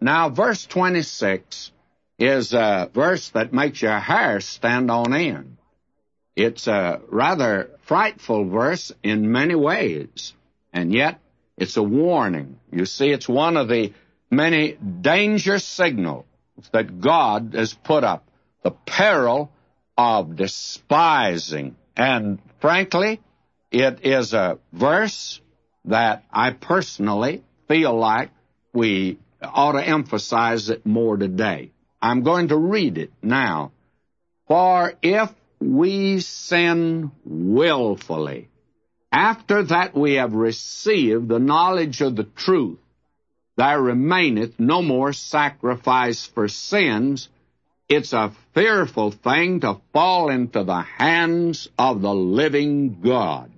Now, verse 26 is a verse that makes your hair stand on end. It's a rather frightful verse in many ways, and yet it's a warning. You see, it's one of the many danger signals that God has put up, the peril of despising. And frankly, it is a verse that I personally feel like we ought to emphasize it more today. I'm going to read it now. For if we sin willfully, after that we have received the knowledge of the truth, there remaineth no more sacrifice for sins. It's a fearful thing to fall into the hands of the living God.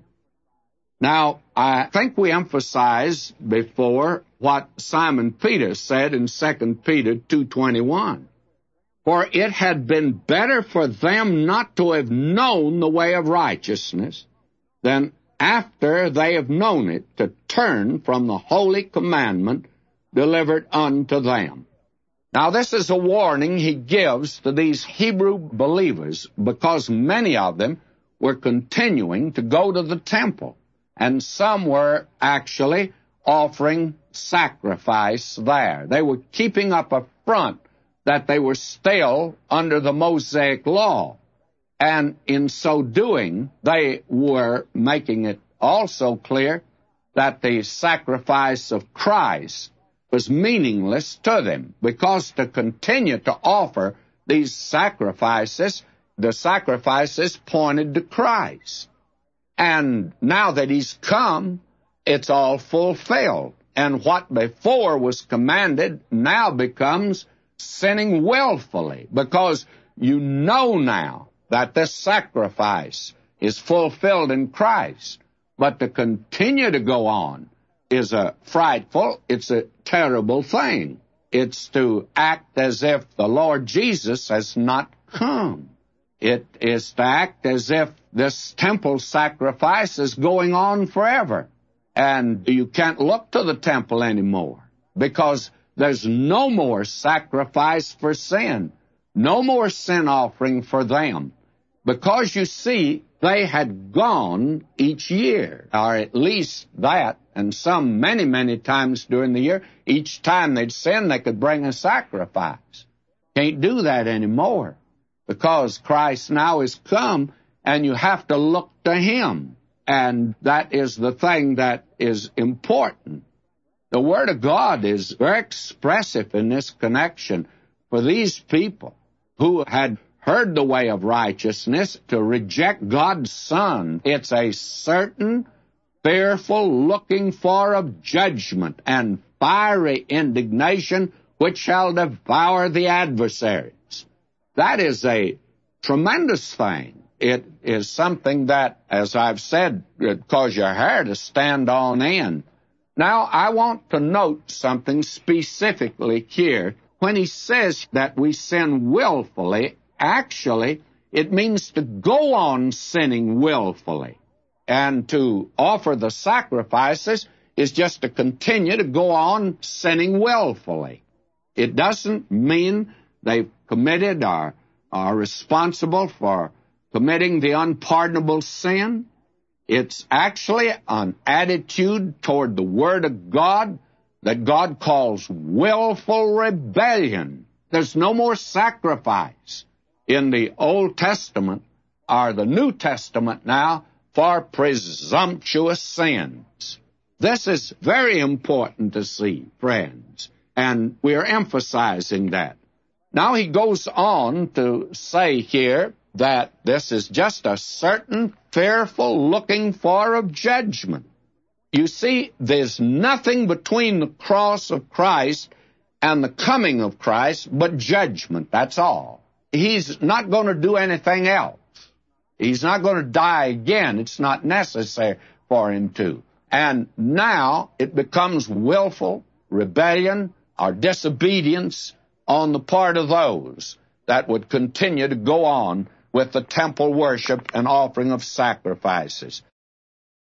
Now, I think we emphasized before what Simon Peter said in 2 Peter 2:21. For it had been better for them not to have known the way of righteousness than after they have known it to turn from the holy commandment delivered unto them. Now, this is a warning he gives to these Hebrew believers because many of them were continuing to go to the temple, and some were actually offering sacrifice there. They were keeping up a front that they were still under the Mosaic law, and in so doing, they were making it also clear that the sacrifice of Christ was meaningless to them, because to continue to offer these sacrifices, the sacrifices pointed to Christ. And now that he's come, it's all fulfilled. And what before was commanded now becomes sinning willfully, because you know now that this sacrifice is fulfilled in Christ. But to continue to go on is it's a terrible thing. It's to act as if the Lord Jesus has not come. It is to act as if this temple sacrifice is going on forever. And you can't look to the temple anymore because there's no more sacrifice for sin, no more sin offering for them. Because you see, they had gone each year, or at least that, and some many, many times during the year. Each time they'd sin, they could bring a sacrifice. Can't do that anymore because Christ now has come, and you have to look to Him. And that is the thing that is important. The Word of God is very expressive in this connection for these people who had heard the way of righteousness to reject God's Son. It's a certain fearful looking for of judgment and fiery indignation which shall devour the adversaries. That is a tremendous thing. It is something that, as I've said, would cause your hair to stand on end. Now, I want to note something specifically here. When he says that we sin willfully, actually, it means to go on sinning willfully. And to offer the sacrifices is just to continue to go on sinning willfully. It doesn't mean they've committed or are responsible for committing the unpardonable sin. It's actually an attitude toward the Word of God that God calls willful rebellion. There's no more sacrifice in the Old Testament or the New Testament now for presumptuous sins. This is very important to see, friends, and we are emphasizing that. Now he goes on to say here that this is just a certain fearful looking for of judgment. You see, there's nothing between the cross of Christ and the coming of Christ but judgment, that's all. He's not going to do anything else. He's not going to die again. It's not necessary for him to. And now it becomes willful rebellion or disobedience on the part of those that would continue to go on with the temple worship and offering of sacrifices.